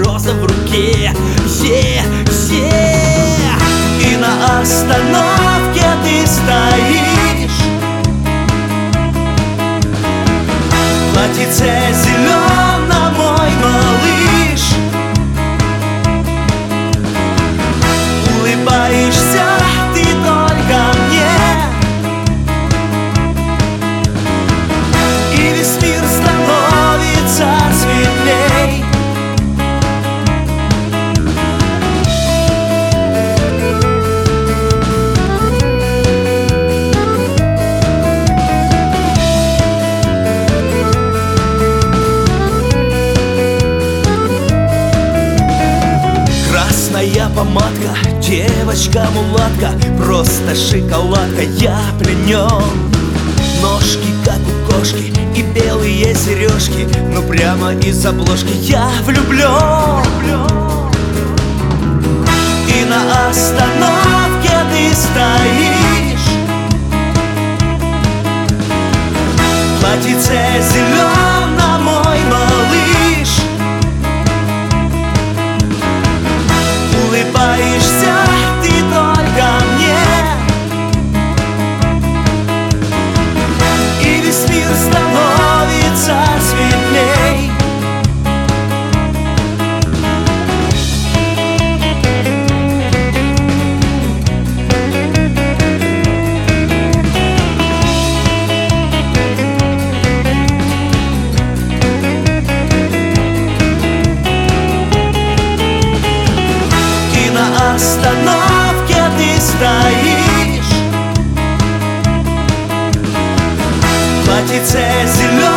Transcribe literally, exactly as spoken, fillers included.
роза в руке. Е, е. И на остановке ты стоишь, платьице зелено, мой малыш. Улыбаешься ты только мне, и весь мир становится светлей. Красная помадка, девочка-мулатка, просто шоколадка, я пленен. Ножки, как у кошки, и белые сережки, ну прямо из обложки я влюблен. И на остановке ты стоишь, платьице зелено, мой малыш. Улыбаешься ты только мне, и весь мир становится светлей. И на остановке ты стоишь, платьице зелено.